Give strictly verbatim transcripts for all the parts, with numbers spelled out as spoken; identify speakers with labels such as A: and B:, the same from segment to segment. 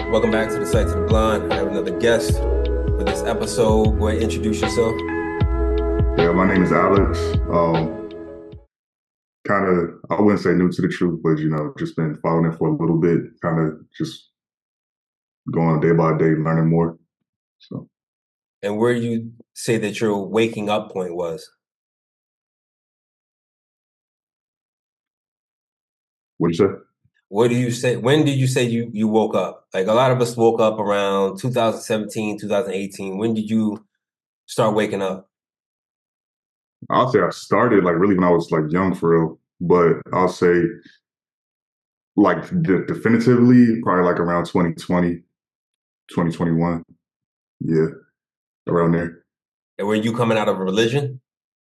A: Welcome back to the Sight to the Blind. I have another guest for this episode. Go ahead and introduce yourself.
B: Yeah, my name is Alex. Um, kind of, I wouldn't say new to the truth, but you know, just been following it for a little bit. Kind of just going day by day, learning more. So,
A: And where do you say that your waking up point was?
B: what you say?
A: What do you say? When did you say you, you woke up? Like a lot of us woke up around two thousand seventeen, two thousand eighteen. When did you start waking up?
B: I'll say I started like really when I was like young for real, but I'll say like de- definitively probably like around twenty twenty, twenty twenty-one. Yeah, around there.
A: And were you coming out of a religion?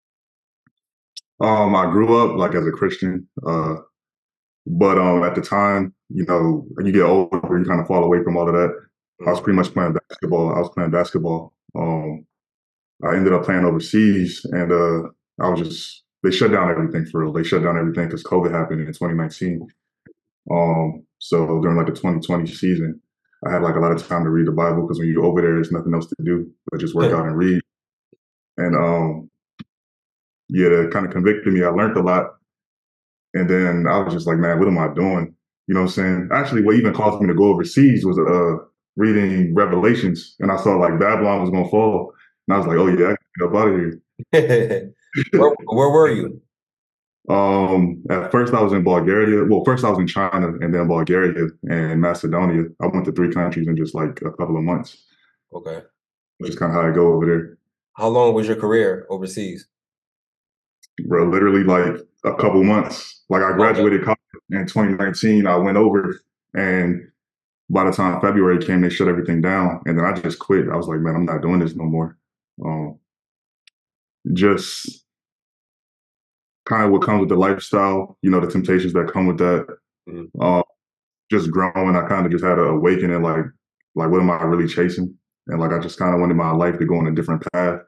B: Um, I grew up like as a Christian, uh, but um, at the time, you know, when you get older, you kind of fall away from all of that. I was
A: Mm.
B: pretty much playing basketball. I was playing basketball. Um, I ended up playing overseas, and uh, I was just they shut down everything for real. They shut down everything because COVID happened in twenty nineteen. Um, so during like the twenty twenty season, I had like a lot of time to read the Bible because when you're over there, there's nothing else to do but just work out and read. And um, yeah, that kind of convicted me. I learned a lot, and then I was just like, man, what am I doing? You know what I'm saying? Actually, what even caused me to go overseas was uh reading Revelations, and I saw like Babylon was gonna fall, and I was like, oh yeah, I gotta get up out of here.
A: where, where were you?
B: Um, at first I was in Bulgaria. Well, first I was in China and then Bulgaria and Macedonia. I went to three countries in just like a couple of months,
A: Okay.
B: which is kind of how I go over there.
A: How long was your career overseas?
B: Bro, literally like a couple months. Like I
A: Okay.
B: graduated college in twenty nineteen. I went over, and by the time February came, they shut everything down, and then I just quit. I was like, man, I'm not doing this no more. Um, just kind of what comes with the lifestyle, you know, the temptations that come with that.
A: Mm.
B: Um, just growing, I kind of just had an awakening, like, like what am I really chasing? And like I just kind of wanted my life to go on a different path.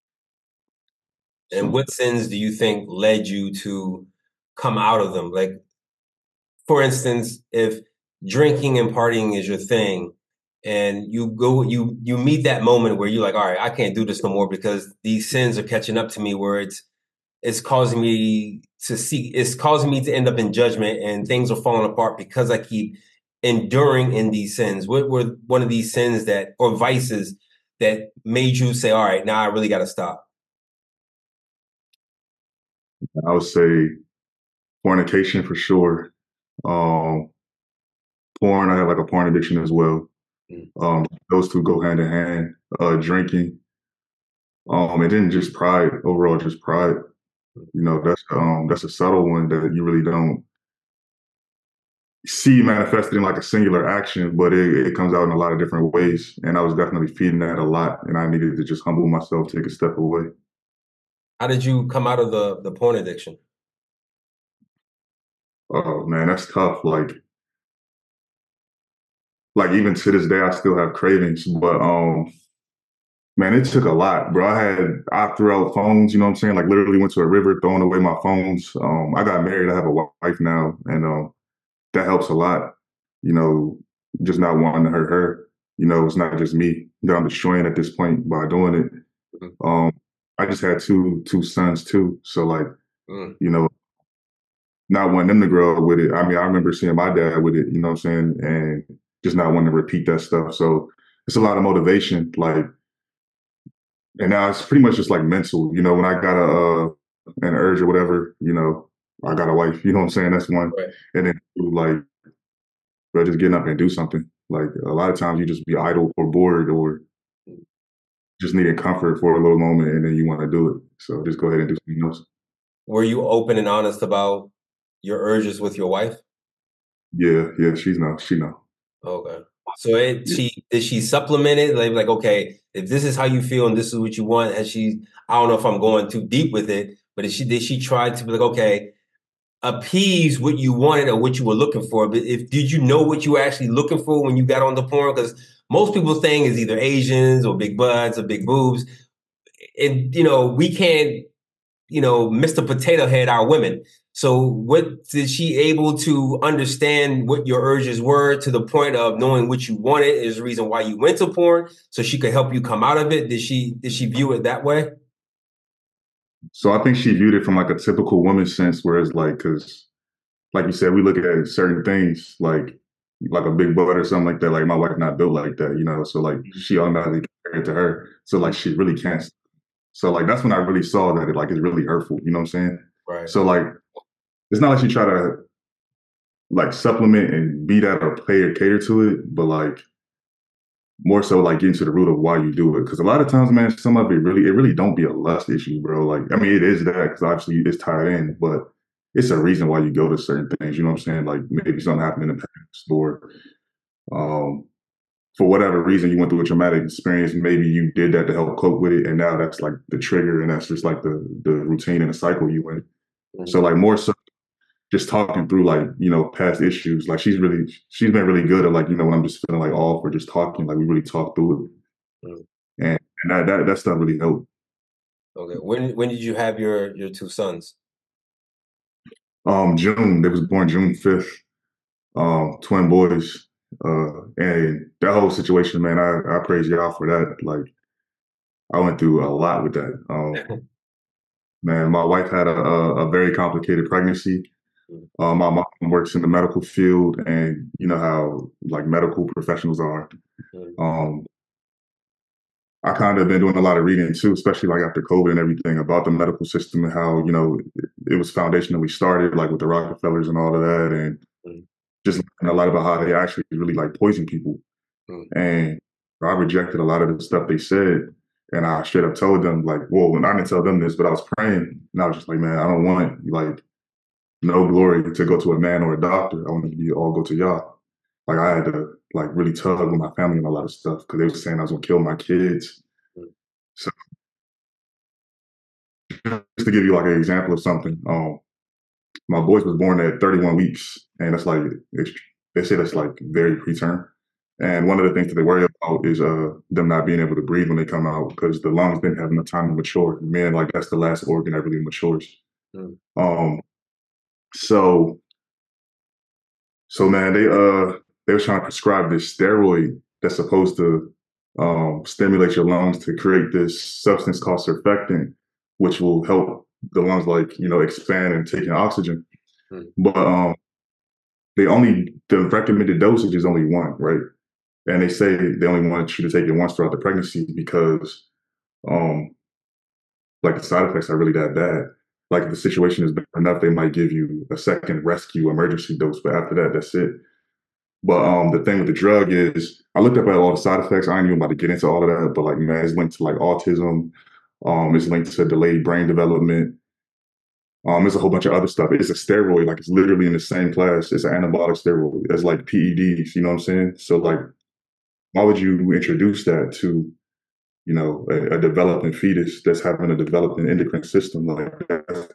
A: And
B: So
A: what sins do you think led you to come out of them? Like, for instance, if drinking and partying is your thing, and you go, you you meet that moment where you're like, all right, I can't do this no more because these sins are catching up to me, where it's it's causing me to see, it's causing me to end up in judgment, and things are falling apart because I keep enduring in these sins. What were one of these sins that, or vices that made you say, all right, now I really got to stop?
B: I would say fornication for sure. Um, porn, I have like a porn addiction as well.
A: Mm.
B: Um, those two go hand in hand. Uh, drinking, um, and then just pride overall, just pride. You know, that's um, that's a subtle one that you really don't see manifested in like a singular action, but it, it comes out in a lot of different ways. And I was definitely feeding that a lot, and I needed to just humble myself, take a step away.
A: How did you come out of the the porn addiction?
B: Oh man, that's tough. Like, like even to this day, I still have cravings, but um, man, it took a lot, bro. I had I threw out phones. You know what I'm saying? Like literally went to a river, throwing away my phones. Um, I got married. I have a wife now, and um, that helps a lot. You know, just not wanting to hurt her. You know, it's not just me that I'm destroying at this point by doing it.
A: Mhm.
B: Um, I just had two two sons too, so like
A: Mm.
B: you know, not wanting them to grow up with it. I mean, I remember seeing my dad with it. You know what I'm saying, and just not wanting to repeat that stuff. So it's a lot of motivation. Like, and now it's pretty much just like mental. You know, when I got a uh, an urge or whatever, you know, I got a wife. You know what I'm saying? That's one.
A: Right.
B: And then like, bro, just getting up and do something. Like a lot of times you just be idle or bored or just needing comfort for a little moment, and then you want to do it. So just go ahead and do something else.
A: Were you open and honest about your urges with your wife?
B: Yeah, yeah, she's no, she know.
A: Okay. So it
B: Yeah.
A: she did she supplement it? Like, like, okay, if this is how you feel and this is what you want, has she, I don't know if I'm going too deep with it, but did she did she try to be like, okay, appease what you wanted or what you were looking for? But if did you know what you were actually looking for when you got on the porn? Because most people's thing is either Asians or big butts or big boobs. And you know, we can't you know, Mister Potato Head our women. So what did she able to understand what your urges were to the point of knowing what you wanted is the reason why you went to porn, so she could help you come out of it? Did she did she view it that way?
B: So I think she viewed it from like a typical woman sense, whereas like, because like you said, we look at certain things like like a big butt or something like that. Like my wife not built like that, you know. So like she automatically compared it to her. So like she really can't. So like that's when I really saw that it like is really hurtful. You know what I'm saying?
A: Right.
B: So like it's not like she try to like supplement and be that or play or cater to it, but like more so like getting to the root of why you do it. Because a lot of times, man, some of it really it really don't be a lust issue, bro. Like I mean, it is that because obviously it's tied in, but it's a reason why you go to certain things. You know what I'm saying? Like maybe something happened in the past, or um, for whatever reason you went through a traumatic experience. Maybe you did that to help cope with it, and now that's like the trigger, and that's just like the the routine and the cycle you in. So
A: Mm-hmm.
B: like more so just talking through like you know past issues. Like she's really she's been really good at like you know when I'm just feeling like off or just talking. Like we really talk through
A: Mm-hmm.
B: it, and, and that, that that stuff really helped.
A: Okay. When when did you have your your two sons?
B: Um, June they was born June fifth. Um, twin boys. Uh, and that whole situation, man, I, I praise y'all for that. Like I went through a lot with that. Um, man, my wife had a, a, a very complicated pregnancy. Uh, my mom works in the medical field, and you know how like medical professionals are. Um, I kind of been doing a lot of reading too, especially like after COVID and everything about the medical system and how you know it, it was foundationally started, like with the Rockefellers and all of that, and
A: Mm-hmm.
B: just learning a lot about how they actually really like poison people. And I rejected a lot of the stuff they said. And I straight up told them, like, well, I didn't tell them this, but I was praying. And I was just like, man, I don't want like no glory to go to a man or a doctor. I want it to be all go to y'all. Like I had to like really tug with my family and a lot of stuff because they were saying I was gonna kill my kids. So just to give you like an example of something, um, my boys was born at thirty-one weeks, and that's like it's, they say that's like very preterm. And one of the things that they worry about is uh, them not being able to breathe when they come out because the lungs didn't have enough time to mature. Man, like that's the last organ that really matures.
A: Mm-hmm.
B: Um, so so man, they uh they were trying to prescribe this steroid that's supposed to um, stimulate your lungs to create this substance called surfactant, which will help the lungs like you know expand and take in oxygen. But um, they only the recommended dosage is only one, right? And they say they only want you to take it once throughout the pregnancy because um like the side effects are really that bad. Like if the situation is bad enough, they might give you a second rescue emergency dose, but after that, that's it. But um the thing with the drug is I looked up at all the side effects. I ain't even about to get into all of that, but like man, it's linked to like autism, um, it's linked to delayed brain development. Um, there's a whole bunch of other stuff. It's a steroid, like it's literally in the same class. It's an anabolic steroid. It's like P E Ds, you know what I'm saying? So like why would you introduce that to you know, a, a developing fetus that's having a developing endocrine system like that?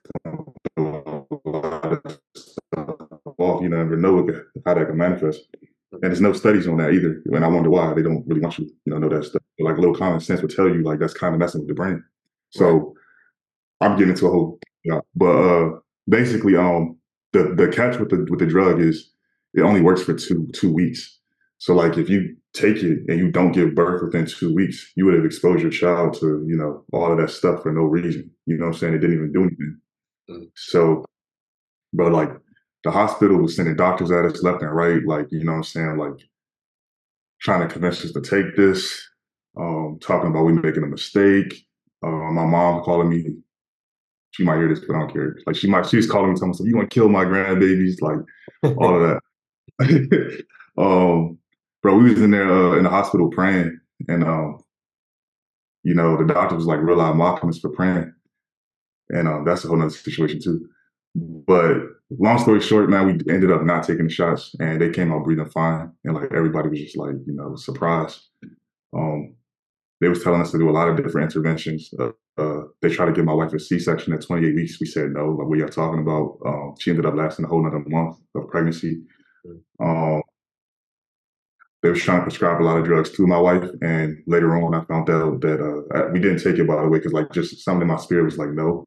B: Well, you never know how that can manifest. And there's no studies on that either. And I wonder why they don't really want you, you know, know that stuff. But like a little common sense would tell you like that's kind of messing with the brain. So
A: Right.
B: I'm getting into a whole, yeah. But uh, basically, um, the the catch with the with the drug is it only works for two two weeks. So like if you take it and you don't give birth within two weeks, you would have exposed your child to you know all of that stuff for no reason. You know what I'm saying? It didn't even do anything.
A: Mm-hmm.
B: So, but like the hospital was sending doctors at us left and right, like you know what I'm saying, like trying to convince us to take this, um, talking about we making a mistake. Uh, my mom calling me she might hear this, but I don't care. Like she might, she's calling me, telling me, so you want to kill my grandbabies, like all of that. um, bro, we was in there uh, in the hospital praying, and um, you know, the doctor was like real loud mocking us for praying, and um, that's a whole nother situation too. But long story short, man, we ended up not taking the shots, and they came out breathing fine, and like everybody was just like, you know, surprised. Um, they was telling us to do a lot of different interventions. Uh, uh, they tried to give my wife a C-section at twenty-eight weeks. We said no. Like what y'all talking about? Um, she ended up lasting a whole another month of pregnancy. Um, they was trying to prescribe a lot of drugs to my wife, and later on, I found out that uh, we didn't take it by the way because like just something in my spirit was like no.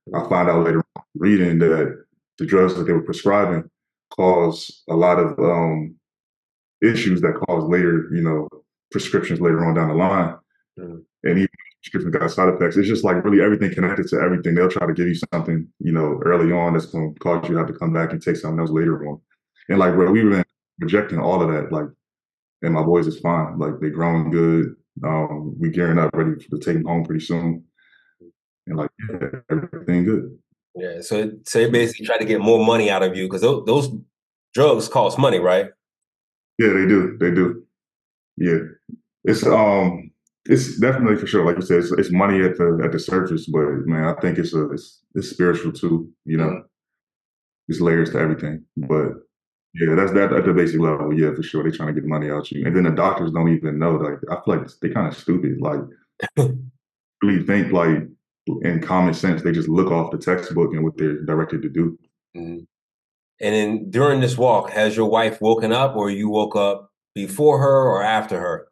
B: I found out later on reading that the drugs that they were prescribing cause a lot of um, issues that cause later, you know, prescriptions later on down the line.
A: Mm.
B: And even prescriptions got side effects. It's just like really everything connected to everything. They'll try to give you something, you know, early on that's going to cause you to have to come back and take something else later on. And like, bro, we were rejecting all of that. Like, and my boys is fine. Like, they growing good. Um, we gearing up, ready to take them home pretty soon. And like, yeah, everything good.
A: Yeah, so so they basically try to get more money out of you because those, those drugs cost money, right?
B: Yeah, they do. They do. Yeah, it's um, it's definitely for sure. Like you said, it's, it's money at the at the surface, but man, I think it's a it's, it's spiritual too. You know,
A: Mm.
B: there's layers to everything. But yeah, that's that at the basic level. Yeah, for sure. They're trying to get money out you, and then the doctors don't even know. Like, I feel like they kind of stupid. Like, really think like in common sense, they just look off the textbook and what they're directed to do.
A: Mhm. And then during this walk, has your wife woken up, or you woke up before her or after her?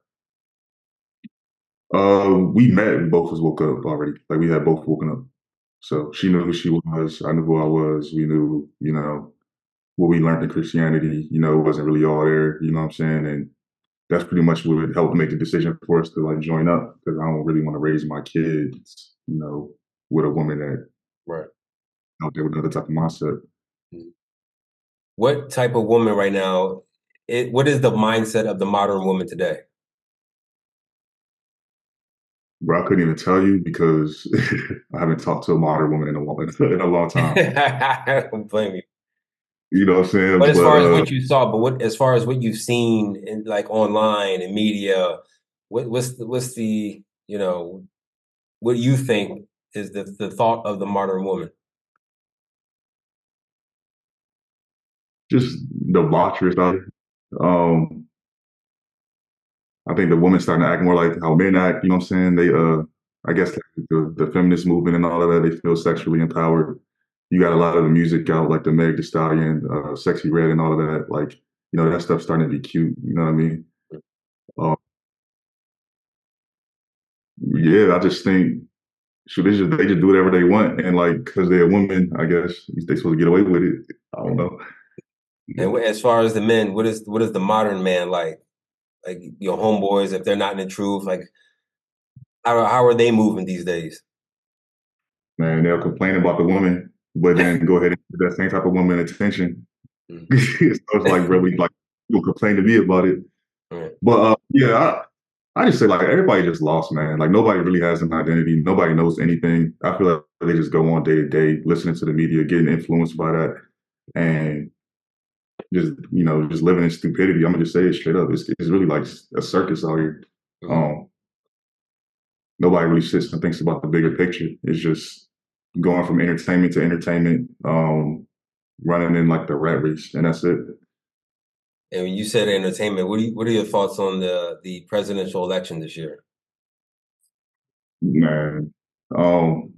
B: Uh, we met. We both was woke up already. Like, we had both woken up. So she knew who she was. I knew who I was. We knew, you know, what we learned in Christianity. You know, it wasn't really all there. You know what I'm saying? And that's pretty much what would help make the decision for us to like join up, because I don't really want to raise my kids, you know, with a woman that
A: Right.
B: out there with another type of mindset.
A: Mhm. What type of woman right now? It, what is the mindset of the modern woman today?
B: Bro, I couldn't even tell you because I haven't talked to a modern woman in a long, in a long time.
A: I don't blame you.
B: You know what I'm
A: But
B: saying?
A: as
B: But
A: far as
B: uh,
A: what you saw, but what as far as what you've seen in like online and media, what, what's the, what's the you know what you think is the the thought of the modern woman?
B: just debaucherous out here. Um, I think the women's starting to act more like how men act. You know what I'm saying? They, uh, I guess the, the feminist movement and all of that, they feel sexually empowered. You got a lot of the music out, like the Meg Thee Stallion, uh, Sexy Red, and all of that. Like, you know, that stuff's starting to be cute. You know what I mean? Uh, yeah, I just think shoot, they just they just do whatever they want, and like because they're women, I guess they supposed to get away with it. I don't know.
A: And wh- as far as the men, what is what is the modern man like? Like your homeboys, if they're not in the truth, like how how are they moving these days?
B: Man, they'll complain about the woman, but then go ahead and give that same type of woman attention.
A: Mm.
B: So it's like really like people complain to me about it.
A: Right.
B: But uh, yeah, I, I just say like everybody just lost, man. Like nobody really has an identity. Nobody knows anything. I feel like they just go on day to day, listening to the media, getting influenced by that, and just you know just living in stupidity. I'm gonna just say it straight up. It's it's really like a circus out here.
A: Mhm.
B: Um, Nobody really sits and thinks about the bigger picture. It's just going from entertainment to entertainment, um, running in like the rat race, and that's it.
A: And when you said entertainment, what do you, what are your thoughts on the the presidential election this year?
B: Man, um,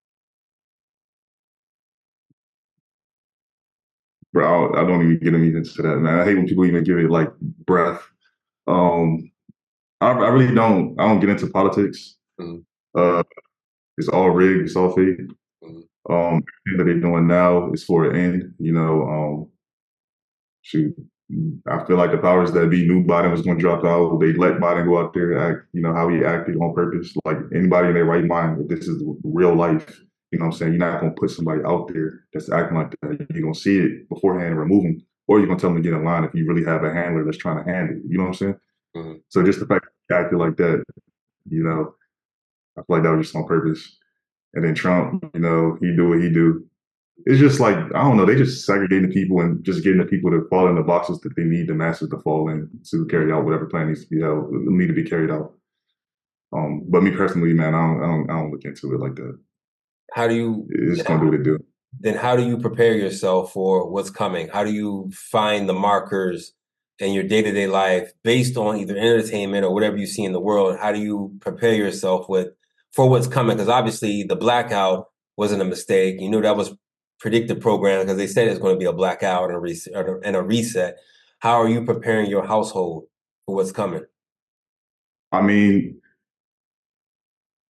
B: bro, I, I don't even get into that, man. I hate when people even give it like breath. Um, I, I really don't. I don't get into politics.
A: Mhm.
B: Uh, it's all rigged. It's all fake.
A: Mhm.
B: Um, everything that they're doing now is for an end. You know, um, shoot, I feel like the powers that be knew Biden was going to drop out. They let Biden go out there, act, you know, how he acted on purpose. Like anybody in their right mind, if this is real life, you know what I'm saying? You're not going to put somebody out there that's acting like that. You're going to see it beforehand and remove them. Or you're going to tell them to get in line if you really have a handler that's trying to handle it. You know what I'm saying?
A: Mhm.
B: So just the fact that he acted like that, you know, I feel like that was just on purpose. And then Trump, you know, he do what he do. It's just like I don't know. They just segregating the people and just getting the people to fall in the boxes that they need the masses to fall in to carry out whatever plan needs to be held need to be carried out. Um, but me personally, man, I don't, I don't, I don't look into it like that.
A: How do you
B: It's gonna do what it do.
A: then how do you prepare yourself for what's coming? How do you find the markers in your day-to-day life based on either entertainment or whatever you see in the world? How do you prepare yourself with for what's coming? Because obviously the blackout wasn't a mistake. You knew that was predictive program because they said it's going to be a blackout and a reset and a reset. How are you preparing your household for what's coming?
B: I mean,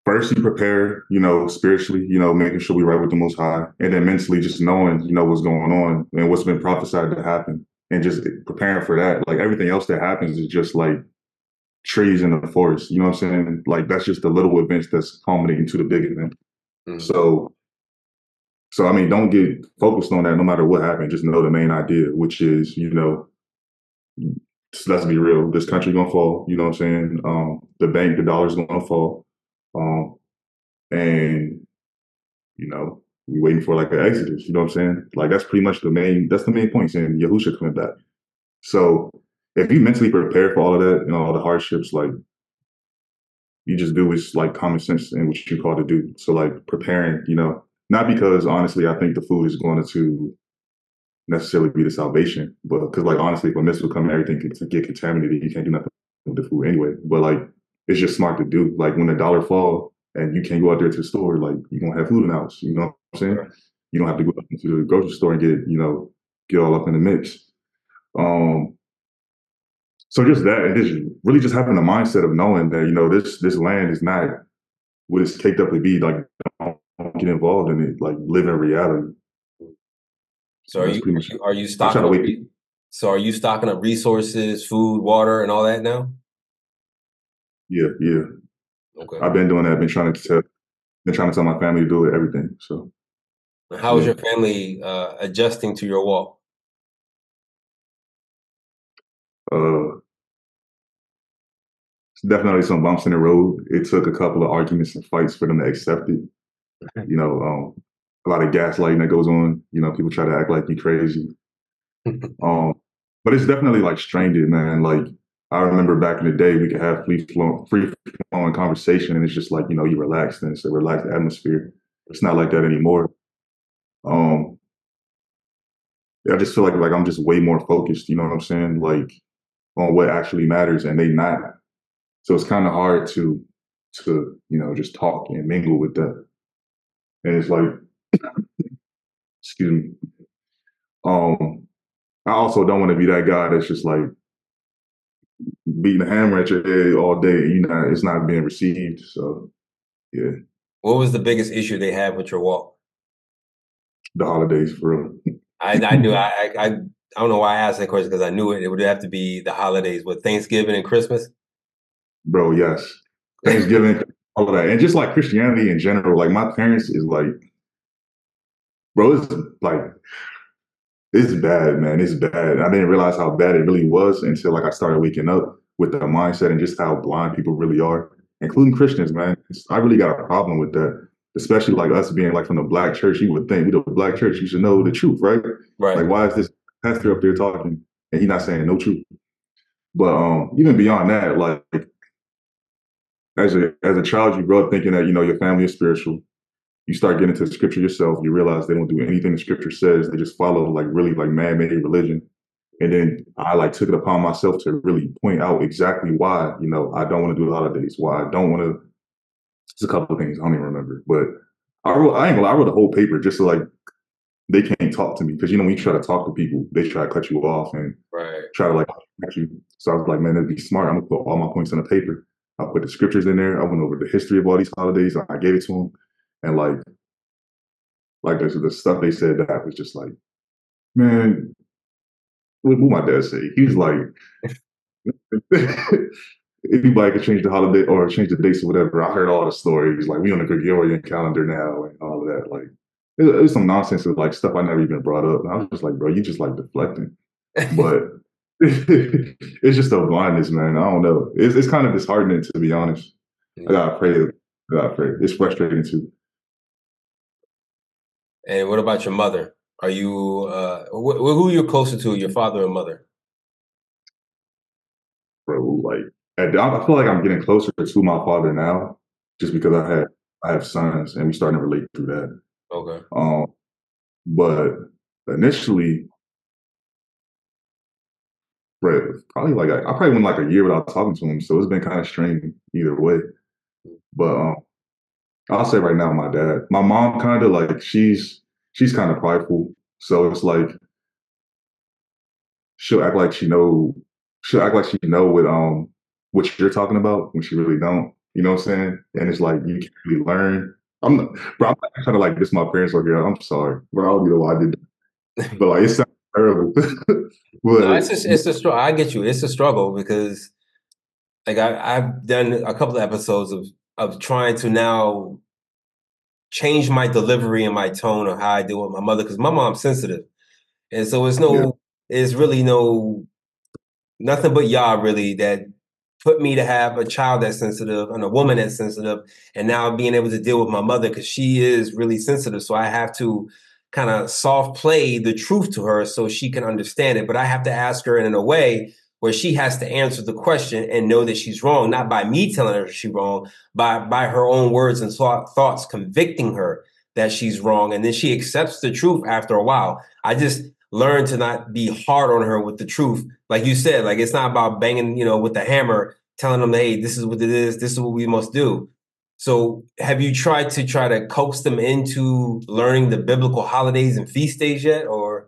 B: first you prepare, you know, spiritually, you know, making sure we right with the Most High, and then mentally just knowing, you know, what's going on and what's been prophesied to happen, and just preparing for that. Like everything else that happens is just like trees in the forest. You know what I'm saying? Like that's just the little events that's culminating to the big event.
A: Mm-hmm.
B: So, so I mean, don't get focused on that. No matter what happened, just know the main idea, which is, you know, let's be real. This country gonna fall. You know what I'm saying? Um, the bank, the dollar's gonna fall. Um, and you know, we waiting for like an exodus. You know what I'm saying? Like that's pretty much the main. That's the main point. Saying Yahusha coming back. So if you mentally prepare for all of that and all the hardships, like you just do is like common sense and what you call to do. So like preparing, you know, not because honestly I think the food is going to necessarily be the salvation, but because like honestly, if a missile come, everything can get contaminated. You can't do nothing with the food anyway. But like it's just smart to do. Like when the dollar fall and you can't go out there to the store, like you gonna have food in the house. You know what I'm saying?
A: Right.
B: You don't have to go up to the grocery store and get you know get all up in the mix. Um, so just that, and just really just having the mindset of knowing that you know this this land is not what it's caked up to be. Like don't get involved in it. Like live in reality.
A: So
B: So
A: are
B: that's
A: you
B: pretty
A: are
B: much.
A: you, are you
B: I try
A: stocking
B: to
A: up?
B: wait.
A: re- So are you stocking up resources, food, water, and all that now?
B: Yeah, yeah.
A: Okay.
B: I've been doing that. I've been trying to tell, been trying to tell my family to do it. Everything. So
A: And how is
B: yeah.
A: your family uh, adjusting to your walk?
B: Uh, Definitely some bumps in the road. It took a couple of arguments and fights for them to accept it. You know, um, a lot of gaslighting that goes on. You know, people try to act like you crazy. Um, but it's definitely like strained it, man. Like I remember back in the day, we could have free flowing, free flowing conversation, and it's just like you know, you relaxed and it's a relaxed atmosphere. It's not like that anymore. Um, I just feel like like I'm just way more focused. You know what I'm saying? Like on what actually matters, and they not. So it's kind of hard to to you know just talk and mingle with that. And it's like, excuse me. Um, I also don't want to be that guy that's just like beating a hammer at your head all day. You know, it's not being received. So yeah,
A: What was the biggest issue they had with your walk?
B: the holidays for real.
A: I, I knew I, I I I don't know why I asked that question because I knew it. It would have to be the holidays with Thanksgiving and Christmas.
B: Bro, yes. Thanksgiving, all of that. And just like Christianity in general, like my parents is like, bro, it's like it's bad, man. It's bad. I didn't realize how bad it really was until like I started waking up with the mindset and just how blind people really are, including Christians, man. It's, I really got a problem with that. Especially like us being like from the black church, you would think we the black church, you should know the truth, right?
A: Right.
B: Like, why is this pastor up there talking and he not saying no truth? But um, even beyond that, like as a as a child, you grow up thinking that you know your family is spiritual. You start getting into scripture yourself, you realize they don't do anything the scripture says. They just follow like really like man-made religion. And then I like took it upon myself to really point out exactly why, you know, I don't want to do the holidays, why I don't want to. It's a couple of things I don't even remember, but I wrote, I ain't gonna lie, I wrote a whole paper just so like they can't talk to me because you know when you try to talk to people, they try to cut you off and
A: Right.
B: try to like cut you. So I was like, man, it'd be smart. I'm gonna put all my points on the paper. I put the scriptures in there. I went over the history of all these holidays. I gave it to them, and like like the, the stuff they said that was just like, man, what, what my dad say? He was like, anybody could change the holiday or change the dates or whatever. I heard all the stories. Like we on the Gregorian calendar now and all of that. Like it, it was some nonsense of like stuff I never even brought up. And I was just like, bro, you just like deflecting. But it's just a blindness, man. I don't know. It's it's kind of disheartening to be honest. I
A: Yeah.
B: gotta pray. I gotta pray. It's frustrating too.
A: And what about your mother? Are you uh wh- who are you closer to, your father or mother?
B: Bro. Like at, I feel like I'm getting closer to my father now, just because I had I have sons and we starting to relate through that.
A: Okay.
B: Um, but initially, bro, probably like I, I probably went like a year without talking to him, so it's been kind of strange either way. But um, I'll say right now, my dad, my mom, kind of like she's she's kind of prideful, so it's like she'll act like she know she'll act like she know what um what you're talking about when she really don't. You know what I'm saying? And it's like you can't really learn. I'm not, bro. I'm not trying to like diss my parents like, yeah, I'm sorry, bro. I don't even know why I did that. But like, it sounds terrible.
A: No,
B: But
A: it's just it's a struggle. I get you. It's a struggle because like I, I've done a couple of episodes of of trying to now change my delivery and my tone of how I deal with my mother because my mom's sensitive, and so it's
B: yeah,
A: no, it's really no nothing but Yah really that put me to have a child that's sensitive and a woman that's sensitive, and now being able to deal with my mother because she is really sensitive. So I have to kind of soft play the truth to her so she can understand it. But I have to ask her in a way where she has to answer the question and know that she's wrong, not by me telling her she's wrong, by by her own words and thought, thoughts convicting her that she's wrong, and then she accepts the truth after a while. I just learn to not be hard on her with the truth. Like you said, like it's not about banging, you know, with the hammer, telling them, hey, this is what it is, this is what we must do. So have you tried to try to coax them into learning the biblical holidays and feast days yet? Or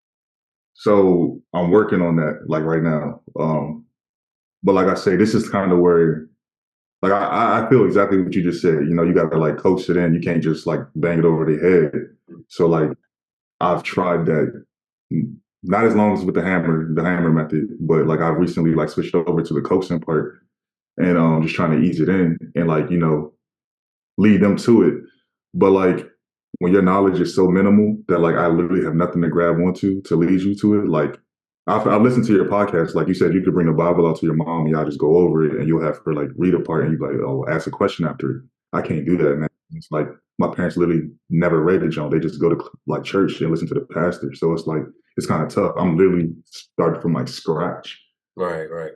B: so I'm working on that like right now. Um, but like I say, this is kind of where like I, I feel exactly what you just said. You know, you gotta like coach it in. You can't just like bang it over their head. So like I've tried that not as long as with the hammer, the hammer method, but like I've recently like switched over to the coaxing part and um just trying to ease it in and like, you know, lead them to it. But like when your knowledge is so minimal that like I literally have nothing to grab onto to lead you to it, like I've, I've listened to your podcast. Like you said, you could bring the Bible out to your mom and y'all just go over it and you'll have her like read a part and you like, oh, ask a question after it. I can't do that, man. It's like my parents literally never read the joint. They just go to like church and listen to the pastor. So it's like, it's kind of tough. I'm literally starting from like scratch.
A: right, right.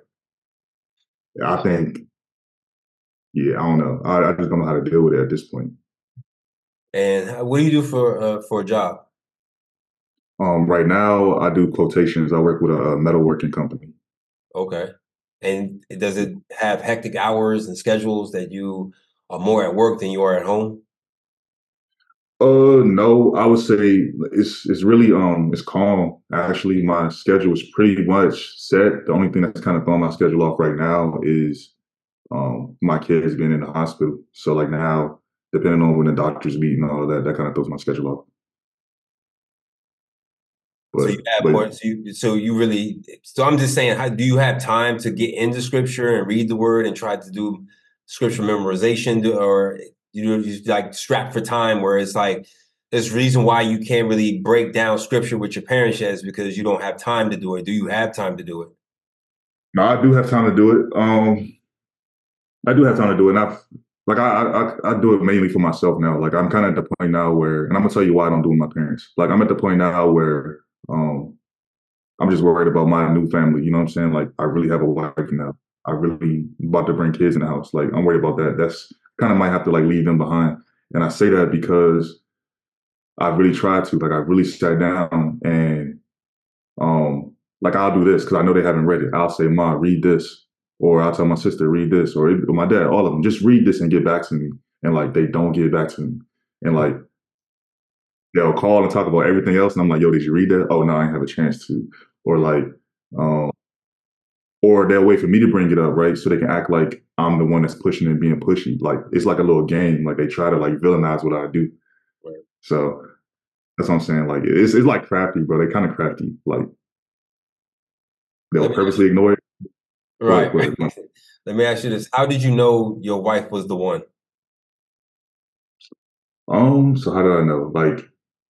B: I think, yeah, I don't know. I, I just don't know how to deal with it at this point.
A: And what do you do for uh, for a job?
B: Um, right now, I do quotations. I work with a, a metalworking company.
A: Okay. And does it have hectic hours and schedules that you are more at work than you are at home?
B: Uh, no, I would say it's it's really um it's calm. Actually, my schedule is pretty much set. The only thing that's kind of throwing my schedule off right now is um my kids being in the hospital. So like now, depending on when the doctors meet and all of that, that kind of throws my schedule off.
A: So
B: But
A: you have
B: but
A: more. So you, so you really. So I'm just saying, how do you have time to get into scripture and read the word and try to do scripture memorization, do, or you know, you like strapped for time where it's like there's reason why you can't really break down scripture with your parents yet is because you don't have time to do it. Do you have time to do it?
B: no, I do have time to do it. Um, I do have time to do it. And I've like I, I I do it mainly for myself now. Like I'm kind of at the point now where, and I'm gonna tell you why I don't do it with my parents. Like I'm at the point now where um I'm just worried about my new family. You know what I'm saying? Like I really have a wife now. I really about to bring kids in the house. Like I'm worried about that. That's kind of might have to like leave them behind. And I say that because I really tried to. Like I really sat down and um like I'll do this because I know they haven't read it. I'll say, "Ma, read this," or I'll tell my sister, "Read this," or my dad, all of them, just read this and get back to me. And like they don't get back to me. And like they'll call and talk about everything else, and I'm like, "Yo, did you read that?" "Oh no, I didn't have a chance to." Or like um or they'll wait for me to bring it up, right? So they can act like I'm the one that's pushing and being pushy. Like it's like a little game. Like they try to like villainize what I do.
A: Right.
B: So that's what I'm saying. Like it's it's like crafty, bro. They kind of crafty. Like they'll
A: Let me ask
B: purposely ignore it.
A: you,
B: Go ahead,
A: right.
B: go ahead.
A: Let me ask you this: how did you know your wife was the one?
B: Um, so how did I know? Like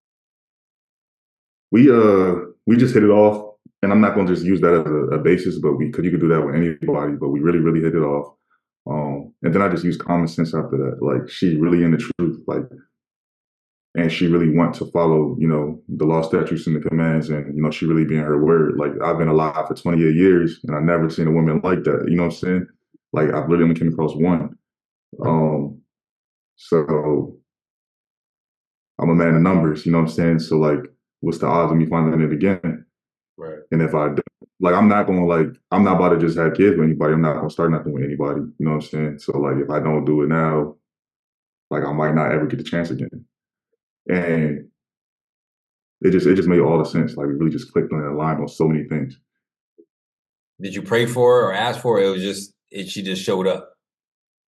B: we uh we just hit it off, and I'm not gonna just use that as a, a basis, but we because you could do that with anybody, but we really really hit it off. Um, and then I just use common sense after that. Like she really in the truth. Like and she really want to follow, you know, the law, statutes, and the commands, and you know, she really being her word. Like I've been alive for twenty-eight years, and I've never seen a woman like that. You know what I'm saying? Like I've literally only came across one. Um, so I'm a man of numbers. You know what I'm saying? So like, what's the odds of me finding it again?
A: Right.
B: And if I do, like, I'm not gonna like, I'm not about to just have kids with anybody. I'm not gonna start nothing with anybody. You know what I'm saying? So like, if I don't do it now, like, I might not ever get the chance again. And it just it just made all the sense. Like we really just clicked on and aligned on so many things.
A: Did you pray for her or ask for her? It was just it. She just showed up.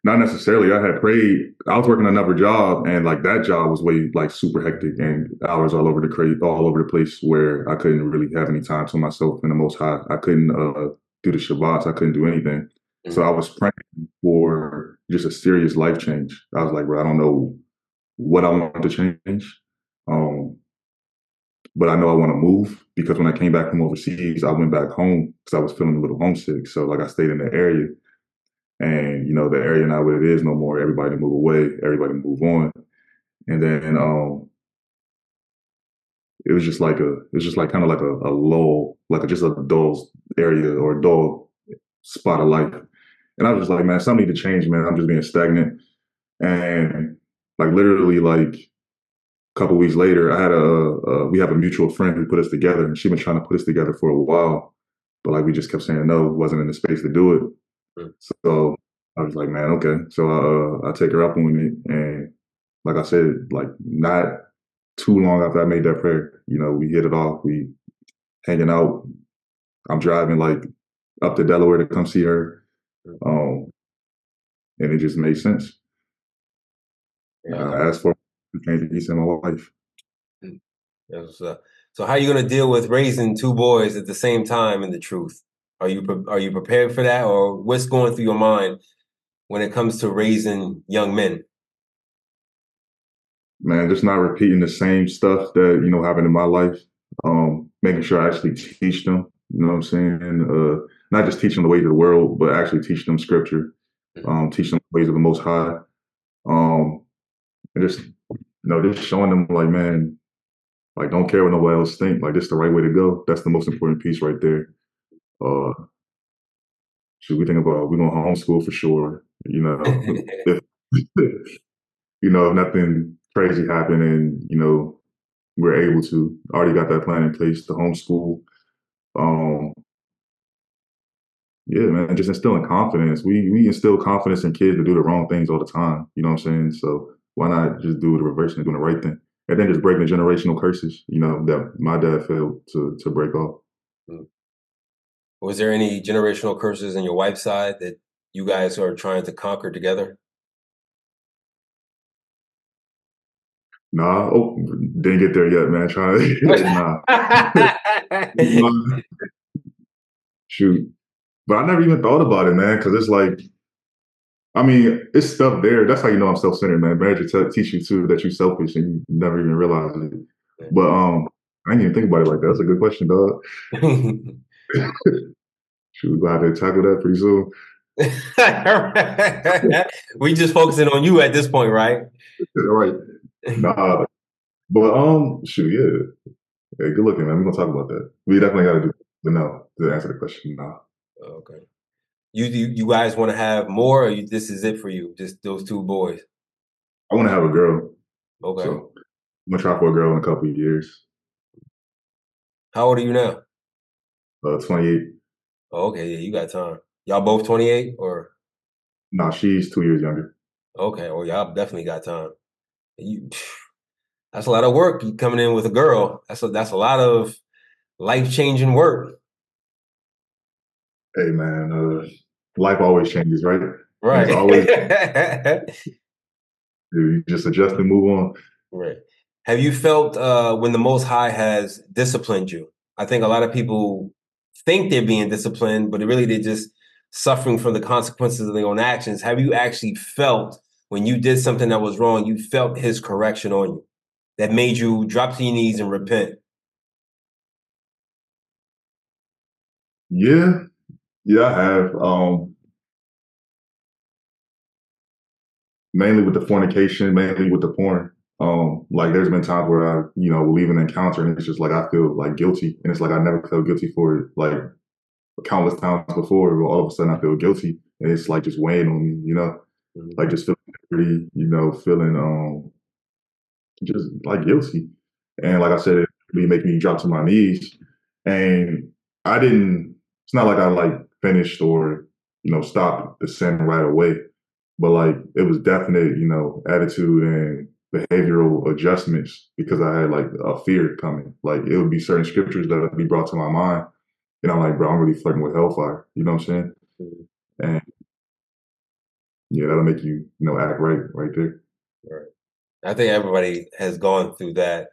B: Not necessarily. I had prayed. I was working another job, and like that job was way like super hectic and hours all over the crate, all over the place, where I couldn't really have any time to myself and the Most High. I couldn't uh, do the Shabbats. I couldn't do anything. So I
A: Mhm.
B: was praying for just a serious life change. I was like, bro, I don't know what I want to change, um, but I know I want to move because when I came back from overseas, I went back home because I was feeling a little homesick. So like I stayed in the area. And you know the area not what it is no more. Everybody move away. Everybody move on. And then um, it was just like a, it was just like kind of like a, a lull, like a, just a dull area or a dull spot of life. And I was just like, man, something need to change, man. I'm just being stagnant. And like literally, like a couple weeks later, I had a, a we have a mutual friend who put us together, and she been trying to put us together for a while, but like we just kept saying no, wasn't in the space to do it.
A: Mhm.
B: So I was like, man, okay. So I, uh, I take her up on it, and like I said, like not too long after I made that prayer, you know, we hit it off. We hanging out. I'm driving like up to Delaware to come see her, um, and it just made sense.
A: Yeah.
B: I asked for change the peace in my life.
A: Mm. That was, uh, so how are you going to deal with raising two boys at the same time in the truth? Are you pre- are you prepared for that, or what's going through your mind when it comes to raising young men?
B: Man, just not repeating the same stuff that you know happened in my life. Um, making sure I actually teach them. You know what I'm saying? Uh, not just teach them the ways of the world, but actually teach them scripture.
A: Mhm.
B: Um, teach them the ways of the Most High. Um, and just you know, just showing them like, man, like don't care what nobody else think. Like this is the right way to go. That's the most important piece right there. Uh, should we think about we going to homeschool for sure? You know, if you know if nothing crazy happened and you know we're able to already got that plan in place to homeschool. Um, yeah, man, just instilling confidence. We we instill confidence in kids to do the wrong things all the time. You know what I'm saying? So why not just do the reverse and doing the right thing, and then just breaking the generational curses. You know that my dad failed to to break off.
A: Mm. Was there any generational curses on your wife's side that you guys are trying to conquer together?
B: Nah, oh, didn't get there yet, man. Trying to nah, shoot. But I never even thought about it, man, because it's like I mean, it's stuff there. That's how you know I'm self-centered, man. Marriage will teach you too that you're selfish and you never even realize it. But um, I didn't even think about it like that. That's a good question, dog. Should we go out there and tackle that pretty soon?
A: We just focusing on you at this point, right?
B: All right. Nah, but um, shoot, yeah. Hey, good looking, man. We're gonna talk about that. We definitely gotta do but no to answer the question. Nah.
A: Okay. You you, you guys want to have more, or you, this is it for you? Just those two boys?
B: I wanna have a girl.
A: Okay.
B: So I'm gonna try for a girl in a couple of years.
A: How old are you now?
B: Uh twenty-eight.
A: Oh, okay, yeah, you got time. Y'all both twenty-eight, or
B: Nah, she's two years younger.
A: okay? Oh, y'all definitely got time. You, that's a lot of work. You coming in with a girl. That's a, that's a lot of life changing work.
B: Hey man, uh life always changes, right? And it's
A: Right.
B: always you just adjust and move on.
A: Right. Have you felt uh, when the Most High has disciplined you? I think a lot of people think they're being disciplined, but really they're just suffering from the consequences of their own actions. Have you actually felt when you did something that was wrong, you felt His correction on you that made you drop to your knees and repent?
B: Yeah, yeah, I have. Um, mainly with the fornication, mainly with the porn. Um, like there's been times where I, you know, will leave an encounter and it's just like I feel like guilty. And it's like I never felt guilty for it like countless times before, but all of a sudden I feel guilty. And it's like just weighing on me, you know, like
A: Mhm.
B: just feeling pretty, you know, feeling um just like guilty. And like I said, it really make me drop to my knees. And I didn't it's not like I like finished or, you know, stopped the sin right away. But like it was definite, you know, attitude and behavioral adjustments because I had like a fear coming. Like it would be certain scriptures that would be brought to my mind. And I'm like, bro, I'm really flirting with hellfire. You know what I'm saying?
A: Mhm.
B: And yeah, that'll make you, you know, act right right there.
A: Right. I think everybody has gone through that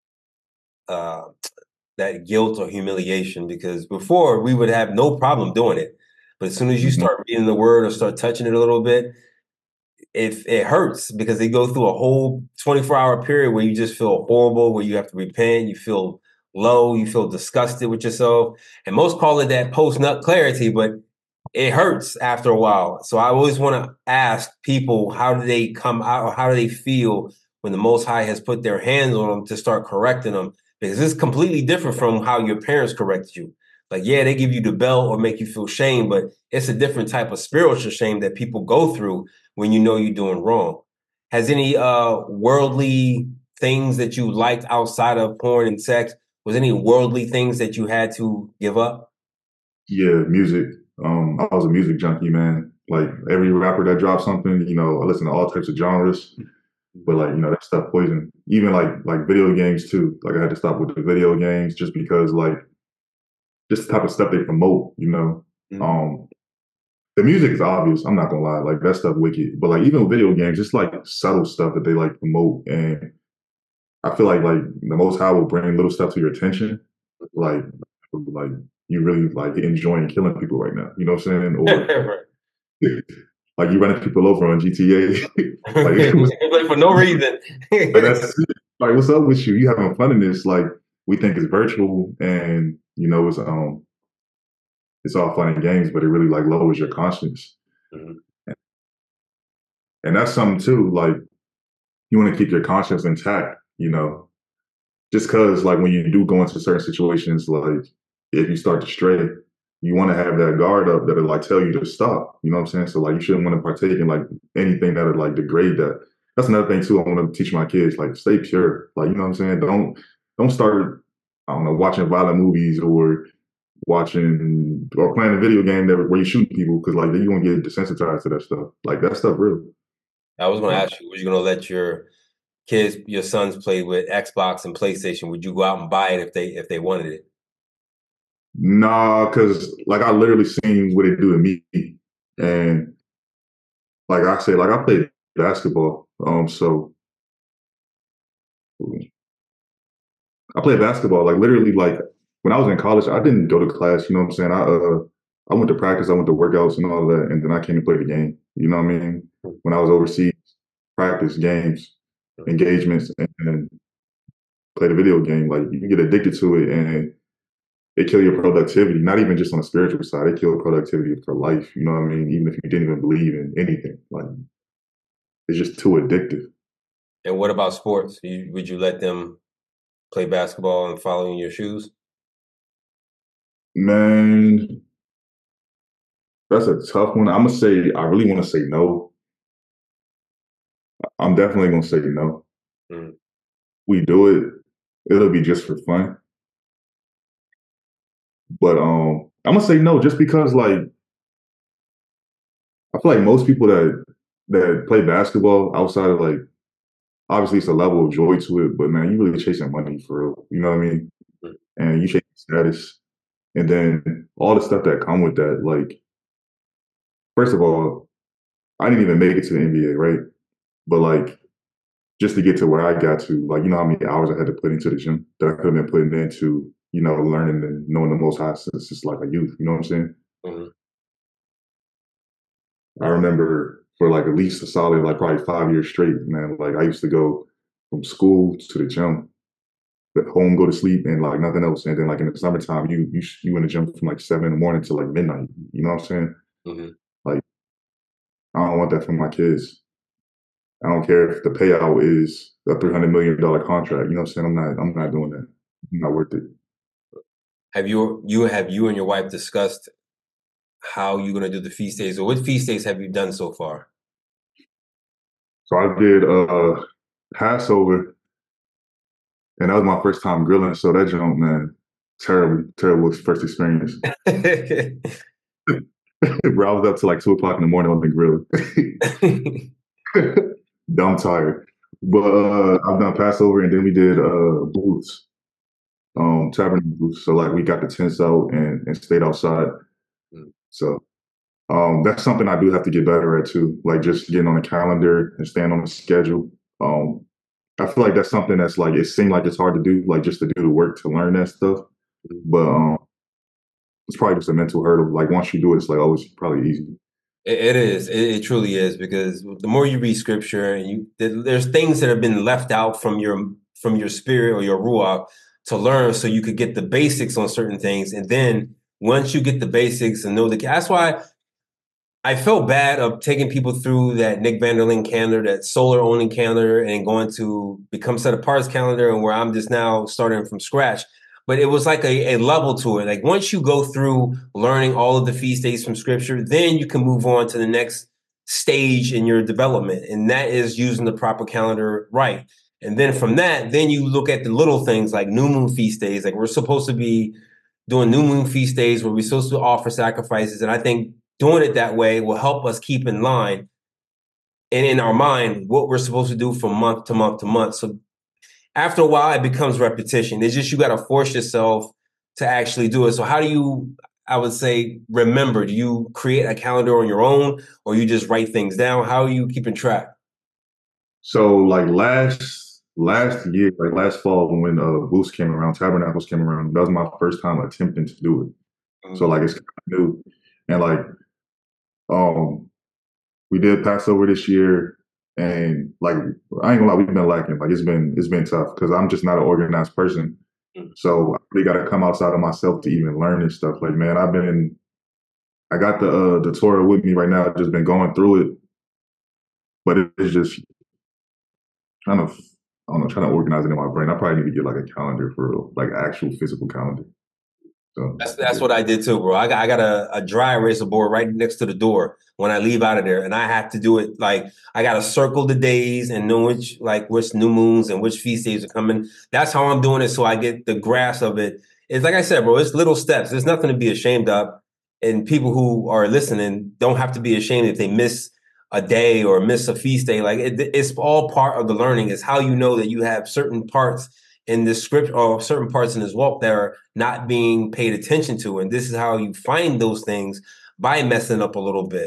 A: uh, that guilt or humiliation because before we would have no problem doing it, but as soon as you
B: Hmm.
A: start reading the word or start touching it a little bit, it it hurts because they go through a whole twenty-four hour period where you just feel horrible, where you have to repent, you feel low, you feel disgusted with yourself, and most call it that post nut clarity, but it hurts after a while. So I always want to ask people, how do they come out, or how do they feel when the Most High has put their hands on them to start correcting them? Because it's completely different from how your parents corrected you. Like, yeah, they give you the belt or make you feel shame, but it's a different type of spiritual shame that people go through when you know you're doing wrong. Has any uh worldly things that you liked outside of porn and sex, was any worldly things that you had to give up?
B: Yeah, music. Um, I was a music junkie, man. Like every rapper that dropped something, you know, I listen to all types of genres. But like, you know, that stuff poison. Even like like video games too. Like I had to stop with the video games just because like just the type of stuff they promote, you know.
A: Mhm.
B: Um the music is obvious, I'm not gonna lie, like that stuff wicked. But like even with video games, it's like subtle stuff that they like promote. And I feel like like the most high will bring little stuff to your attention. Like like you really like enjoying killing people right now. You know what I'm saying? Or
A: Right.
B: like you running people over on G T A. like
A: Like for no reason.
B: Like that's like, what's up with you? You having fun in this? Like we think it's virtual, and you know it's um it's all fun and games, but it really like lowers your conscience,
A: Mhm.
B: and that's something too. Like you want to keep your conscience intact, you know, just because like when you do go into certain situations, like if you start to stray, you want to have that guard up that'll like tell you to stop. You know what I'm saying? So like you shouldn't want to partake in like anything that'll like degrade that. That's another thing too. I want to teach my kids like stay pure. Like you know what I'm saying? Don't don't start I don't know watching violent movies or watching or playing a video game that where you shoot people because like then you gonna get desensitized to that stuff. Like that stuff real.
A: I was going to
B: Like,
A: ask you, were you going to let your kids, your sons, play with Xbox and PlayStation? Would you go out and buy it if they if they wanted it?
B: nah, because like I literally seen what it do to me,
A: Mm.
B: and like I said, like I played basketball. Um, so I played basketball. Like literally, like when I was in college, I didn't go to class. You know what I'm saying? I uh, I went to practice. I went to workouts and all that, and then I came and played the game. You know what I mean? When I was overseas, practice games, engagements, and, and played a video game. Like you can get addicted to it, and it kill your productivity. Not even just on the spiritual side, it kill productivity for life. You know what I mean? Even if you didn't even believe in anything, like it's just too addictive.
A: And what about sports? You, would you let them play basketball and follow in your shoes?
B: Man, that's a tough one. I'm gonna say I really want to say no. I'm definitely gonna say no.
A: Mm.
B: We do it. It'll be just for fun. But um, I'm gonna say no just because like I feel like most people that that play basketball outside of like obviously it's a level of joy to it, but man, you really chasing money for real. You know what I mean?
A: Mm.
B: And you chasing status, and then all the stuff that come with that. Like first of all, I didn't even make it to the N B A, right? But like just to get to where I got to, like, you know how many hours I had to put into the gym that I could have been putting into, you know, learning and knowing the most high since just like a youth. You know what I'm saying?
A: Mhm.
B: I remember for like at least a solid, like probably five years straight, man. Like I used to go from school to the gym, but home, go to sleep, and like nothing else. And then like in the summertime, you you you in the gym from like seven in the morning to like midnight. You know what I'm saying?
A: Mhm.
B: Like I don't want that for my kids. I don't care if the payout is a three hundred million dollar contract. You know what I'm saying? I'm not I'm not doing that. I'm not worth it.
A: Have you you have you and your wife discussed how you're going to do the feast days, or what feast days have you done so far?
B: So I did uh Passover, and that was my first time grilling. So that junk, man, terrible, terrible first experience. Bro, I was up to like two o'clock in the morning on the grill. Dumb tired. But uh, I've done Passover, and then we did uh booths, um, tabernacle booths. So like we got the tents out and, and stayed outside. So Um, that's something I do have to get better at too. Like just getting on the calendar and staying on the schedule. Um, I feel like that's something that's like it seemed like it's hard to do, like just to do the work to learn that stuff. But um, it's probably just a mental hurdle. Like once you do it, it's like oh, it's probably easy.
A: It, it is. It, it truly is because the more you read scripture and you, there- there's things that have been left out from your from your spirit or your ruach to learn, so you could get the basics on certain things, and then once you get the basics and know the, that's why I felt bad of taking people through that Nick Vanderlyn calendar, that solar owning calendar, and going to become set apart's calendar, and where I'm just now starting from scratch. But it was like a, a level to it. Like once you go through learning all of the feast days from scripture, then you can move on to the next stage in your development. And that is using the proper calendar right. And then from that, then you look at the little things like new moon feast days. Like we're supposed to be doing new moon feast days where we're supposed to offer sacrifices. And I think doing it that way will help us keep in line and in our mind what we're supposed to do from month to month to month. So after a while, it becomes repetition. It's just you got to force yourself to actually do it. So how do you, I would say, remember? Do you create a calendar on your own, or you just write things down? How are you keeping track?
B: So like last last year, like last fall when uh Boost came around, Tabernacles came around, that was my first time attempting to do it. So
A: Mhm.
B: like it's kind of new. And like um we did Passover this year and like I ain't gonna lie, we've been lacking. Like it's been it's been tough because I'm just not an organized person. So I really gotta come outside of myself to even learn this stuff. Like man, I've been I got the uh the Torah with me right now, I've just been going through it, but it's just kind of I don't know, trying to organize it in my brain. I probably need to get like a calendar for real, like actual physical calendar. So
A: That's that's what I did too, bro. I got I got a, a dry eraser board right next to the door when I leave out of there, and I have to do it like I got to circle the days and know which like which new moons and which feast days are coming. That's how I'm doing it, so I get the grasp of it. It's like I said, bro. It's little steps. There's nothing to be ashamed of, and people who are listening don't have to be ashamed if they miss a day or miss a feast day. Like it, it's all part of the learning. It's how you know that you have certain parts in this script or certain parts in this walk that are not being paid attention to. And this is how you find those things by messing up a little bit.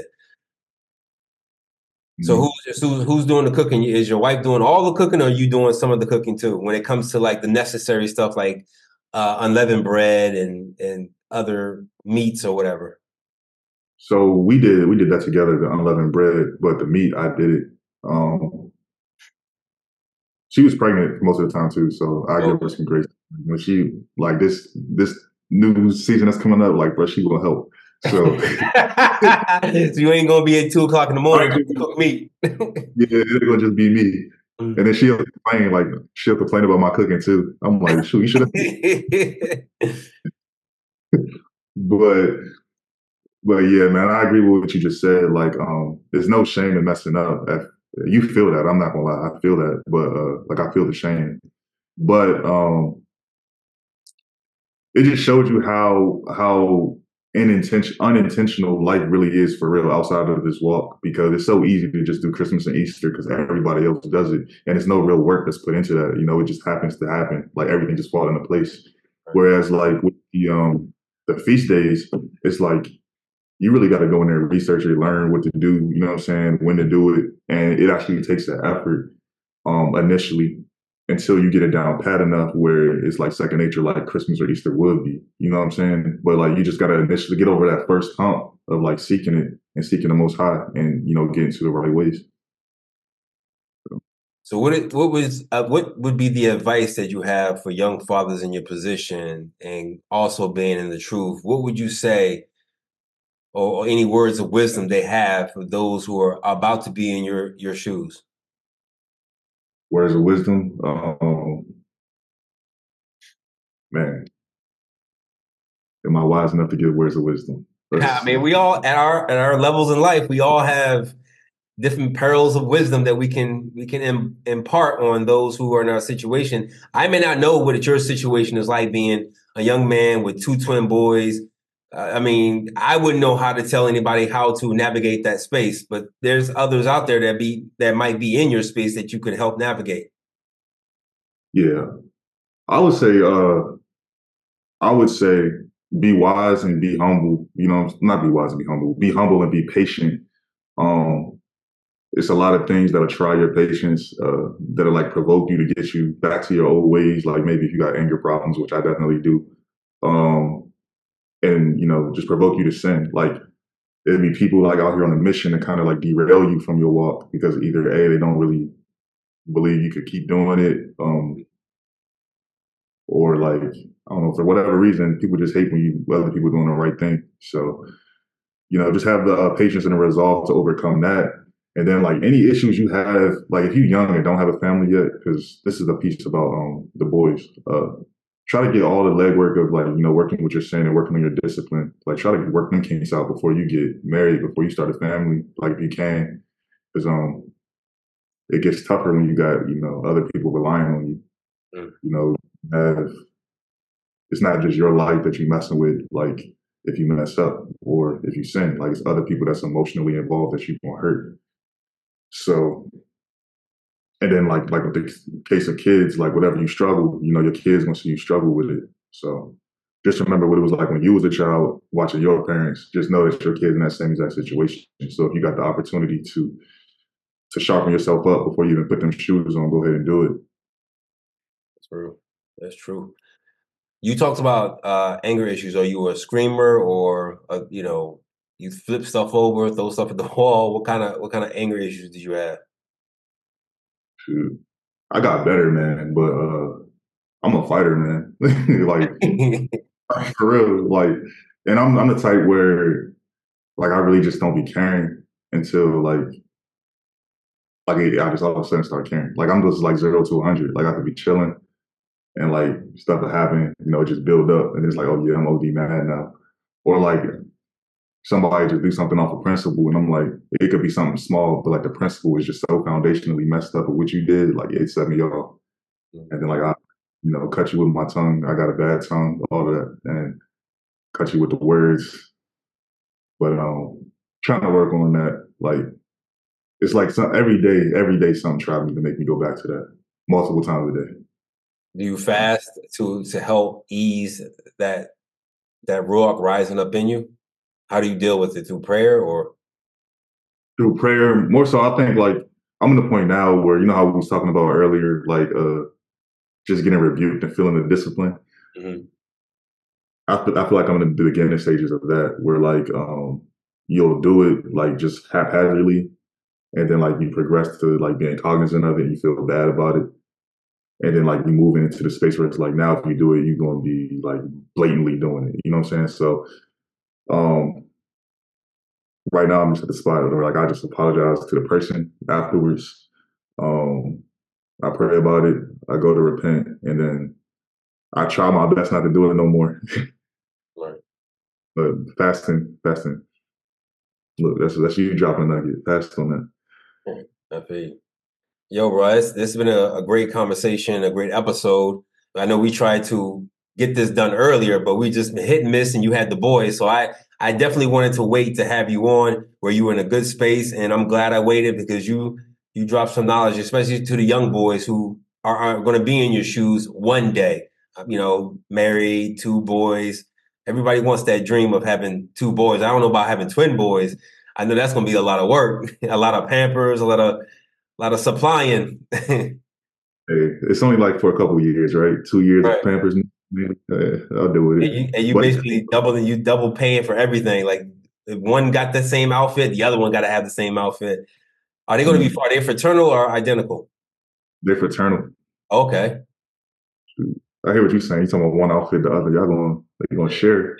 A: So
B: mhm.
A: who's who's who's doing the cooking? Is your wife doing all the cooking, or are you doing some of the cooking too? When it comes to like the necessary stuff, like uh, unleavened bread and and other meats or whatever.
B: So we did we did that together, the unleavened bread, but the meat I did it. Um she was pregnant most of the time too, so I give her
A: Okay.
B: some grace. When she like this this new season that's coming up, like bro, she gonna help. So
A: So you ain't gonna be at two o'clock in the morning trying to cook meat.
B: yeah, it's gonna just be me. And then she'll complain, like she'll complain about my cooking too. I'm like, shoot, you should have. But but yeah, man, I agree with what you just said. Like, um, there's no shame in messing up. If- You feel that. I'm not gonna lie, I feel that. But uh, like, I feel the shame. But um, it just showed you how how unintention unintentional life really is for real outside of this walk because it's so easy to just do Christmas and Easter because everybody else does it and it's no real work that's put into that. You know, it just happens to happen. Like everything just falls into place. Whereas like with the um the feast days, it's like you really got to go in there and research it, learn what to do, you know what I'm saying, when to do it. And it actually takes an effort um, initially until you get it down pat enough where it's like second nature, like Christmas or Easter would be, you know what I'm saying? But like you just got to initially get over that first hump of like seeking it and seeking the most high and, you know, getting to the right ways.
A: So what it, what was uh, what would be the advice that you have for young fathers in your position and also being in the truth? What would you say, or, or any words of wisdom they have for those who are about to be in your your shoes?
B: Words of wisdom, um, man, am I wise enough to give words of wisdom?
A: I
B: That's,
A: mean, we all at our at our levels in life, we all have different pearls of wisdom that we can we can Im- impart on those who are in our situation. I may not know what your situation is like being a young man with two twin boys. Uh, I mean, I wouldn't know how to tell anybody how to navigate that space, but there's others out there that be that might be in your space that you could help navigate.
B: yeah, I would say, uh, I would say be wise and be humble. You know, not be wise and be humble. Be humble and be patient. Um, it's a lot of things that'll try your patience, uh, that'll like provoke you to get you back to your old ways. Like maybe if you got anger problems, which I definitely do, um, and you know, just provoke you to sin. Like it'd be people like out here on a mission to kind of like derail you from your walk because either a they don't really believe you could keep doing it, um, or like I don't know for whatever reason people just hate when you other people doing the right thing. So you know, just have the uh, patience and the resolve to overcome that. And then like any issues you have, like if you're young and don't have a family yet, because this is the piece about um the boys. Uh, try to get all the legwork of like you know working with your sin and working on your discipline. Like try to work them kinks out before you get married, before you start a family, like if you can, because um it gets tougher when you got you know other people relying on you.
A: Mm.
B: You know, have it's not just your life that you're messing with. Like if you mess up or if you sin, like it's other people that's emotionally involved that you gonna hurt. So, and then like like with the case of kids, like whatever you struggle, you know, your kids gonna see you struggle with it. So just remember what it was like when you was a child watching your parents. Just know that your kids in that same exact situation. So if you got the opportunity to to sharpen yourself up before you even put them shoes on, go ahead and do it.
A: True. That's true. You talked about uh, anger issues. Are you a screamer or a, you know you flip stuff over, throw stuff at the wall? What kind of what kind of anger issues did you have?
B: Shoot. I got better, man, but uh I'm a fighter, man. like for real. Like and I'm I'm the type where like I really just don't be caring until like like I just all of a sudden start caring. Like I'm just like zero to a hundred. Like I could be chilling and like stuff will happen, you know, just build up and it's like, oh yeah, I'm O D mad now. Or like somebody just do something off of principle and I'm like, it could be something small, but like the principle is just so foundationally messed up with what you did, like it set me off. And then like I, you know, cut you with my tongue. I got a bad tongue, all of that, and cut you with the words. But um trying to work on that, like it's like some every day, every day something trying to make me go back to that multiple times a day.
A: Do you fast to to help ease that that ruach rising up in you? How do you deal with it, through prayer or?
B: Through prayer, more so I think like I'm in the point now where you know how we was talking about earlier, like uh just getting rebuked and feeling the discipline.
A: Mhm.
B: I feel, I feel like I'm in the beginning stages of that where like um you'll do it like just haphazardly and then like you progress to like being cognizant of it and you feel bad about it. And then like you moving into the space where it's like now if you do it, you're gonna be like blatantly doing it. You know what I'm saying? So um right now I'm just at the spot where like I just apologize to the person afterwards. Um I pray about it, I go to repent, and then I try my best not to do it no more.
A: Right.
B: But fasting, fasting. Look, that's that's you dropping a nugget. Fast on that.
A: Right. I feel you. Yo, Russ, this has been a, a great conversation, a great episode. I know we tried to get this done earlier, but we just hit and miss, and you had the boys. So I, I definitely wanted to wait to have you on where you were in a good space, and I'm glad I waited because you you dropped some knowledge, especially to the young boys who are, are going to be in your shoes one day. You know, married, two boys. Everybody wants that dream of having two boys. I don't know about having twin boys. I know that's going to be a lot of work, a lot of Pampers, a lot of a lot of supplying.
B: Hey, it's only like for a couple of years, right? Two years of
A: Right.
B: Pampers. Man, uh, I'll do
A: And
B: it.
A: you, and you
B: But
A: basically double you double paying for everything. Like if one got the same outfit, the other one got to have the same outfit. Are they going to be
B: mm,
A: are they fraternal or identical?
B: they're fraternal.
A: Okay.
B: I hear what you're saying. You talking about one outfit, the other. Y'all going, you gonna share.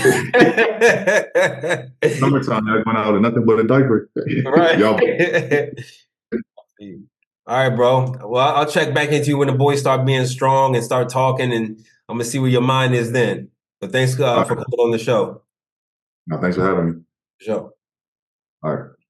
B: Summertime, y'all going out in nothing but a diaper. Y'all,
A: Right. All right, bro. Well, I'll check back into you when the boys start being strong and start talking, and I'm gonna see where your mind is then. But thanks uh,
B: all
A: for
B: right.
A: coming on the show.
B: Now, thanks for having me.
A: For sure.
B: All right.